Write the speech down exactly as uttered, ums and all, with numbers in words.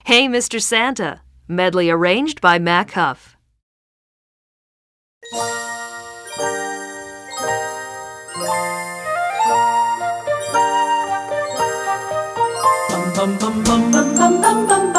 Hey, Mister Santa, medley arranged by Mac Huff. Bum bum bum bum bum bum bum bum.